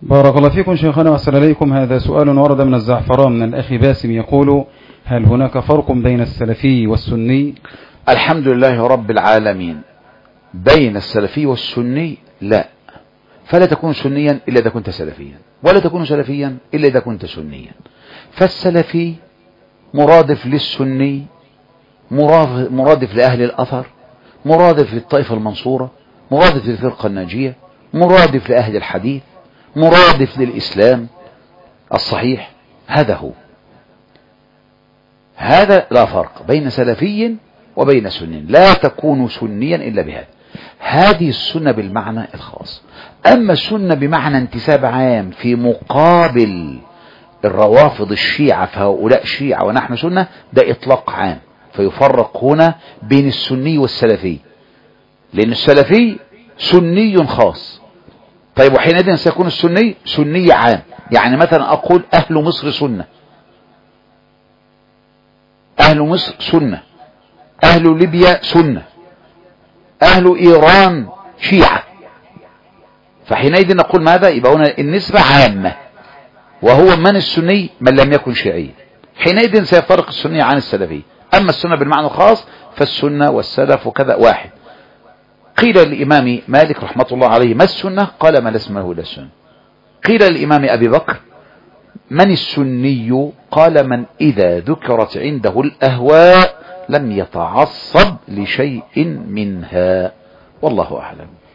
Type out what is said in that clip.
بارك الله فيكم شيخنا وأحسن إليكم. هذا سؤال ورد من الزعفران من الأخ باسم يقول: هل هناك فرق بين السلفي والسني؟ الحمد لله رب العالمين. بين السلفي والسني لا، فلا تكون سنيا إلا إذا كنت سلفيا، ولا تكون سلفيا إلا إذا كنت سنيا. فالسلفي مرادف للسني، مرادف لأهل الأثر، مرادف للطائفة المنصورة، مرادف للفرقة الناجية، مرادف لأهل الحديث، مرادف للإسلام الصحيح. هذا هو، هذا لا فرق بين سلفي وبين سني. لا تكون سنيا إلا بهذا. هذه السنة بالمعنى الخاص. أما السنة بمعنى انتساب عام في مقابل الروافض الشيعة، فهؤلاء شيعة ونحن سنة، ده إطلاق عام. فيفرق هنا بين السني والسلفي، لأن السلفي سني خاص. طيب، وحينئذ سيكون السني سني عام. يعني مثلا أقول أهل مصر سنة، أهل مصر سنة، أهل ليبيا سنة، أهل إيران شيعة. فحينئذ نقول ماذا؟ يبقى هنا النسبة عامة، وهو من السني من لم يكن شيعي. حينئذ سيفرق السني عن السلفي. أما السنة بالمعنى الخاص فالسنة والسلف وكذا واحد. قيل للإمام مالك رحمة الله عليه: ما السنة؟ قال: ما اسمه إلا السنة. قيل للإمام أبي بكر: من السني؟ قال: من إذا ذكرت عنده الأهواء لم يتعصب لشيء منها. والله أعلم.